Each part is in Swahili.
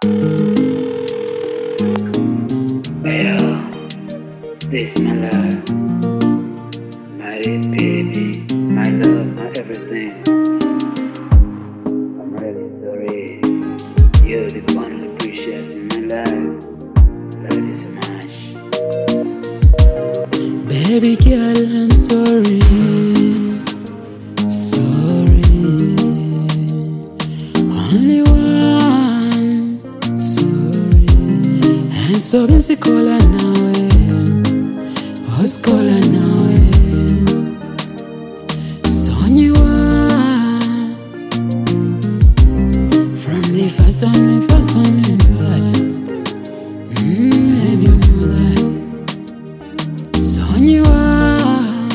Well, this is my love, my baby, my love, my everything. I'm really sorry. You're the only precious in my life. Love you so much. Baby girl, I'm sorry. Sorry. Only one. Sorry. And so busy calling now. Was calling now. You are from the first time you touched. Baby, you know that. So you are.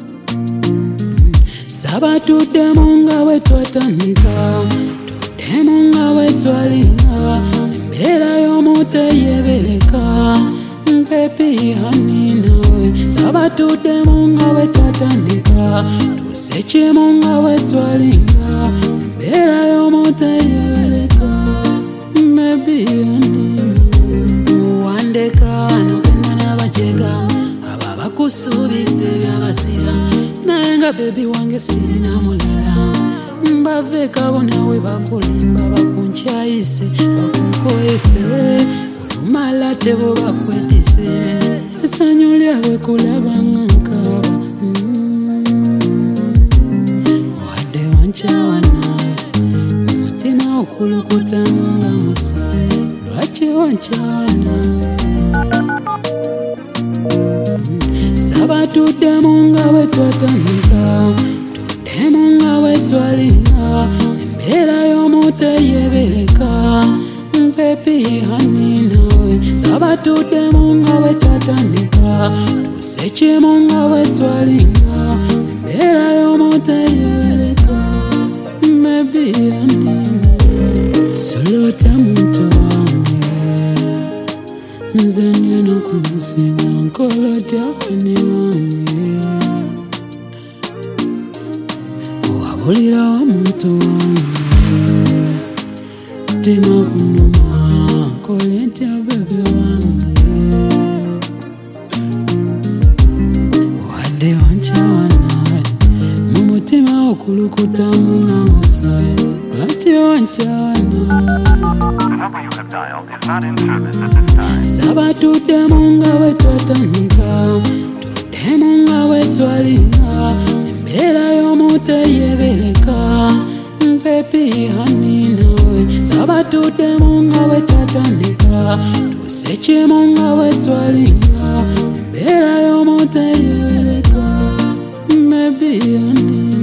Sabatu demonga wetwatanika, tudemonga wetwalinga, mbera yomote yebeleka, baby honey nawe. Sabatu demonga wetwatanika, seche munga wetwalinga, mbera yomote yebeleka, baby honey. Wandeka nokenda nabacheka, aba bakusubise byabasira, nayenga baby wange sirina mulala. Mbaveka bonawe bakulimba, bakunchayise, bakunkoyese, olumala tebo bakwetise, essanyu lyabwe kulabanga nkaba. Mutima okulukuta nga musale, lwaki wanchawana? Saba tuddemu nga wetwatandika, tuddemu nga wetwalinga, embeera y'omuto eyebeleka, baby honey nawe. Saba tuddemu nga wetwatandika, tusekyemu nga wetwalinga, embeera y'omuto eyebeleka, baby honey. Solota muntu wange, nze ndyena kumusinga, nkolota hani wange. Wabulira wa muntu wange, mutima gunuma, nkole ntya baby wange. Wadde wanchawana, mumutima okulukuta nga musale, lwaki wanchawana? Saba tuddemu nga wetwatandika, tuddemu nga wetwalinga, embeera y'omuto eyebeleka, baby honey nawe. Saba tuddemu nga wetwatandika, tusekyemu nga wetwalinga, embeera y'omuto eyebeleka, baby honey.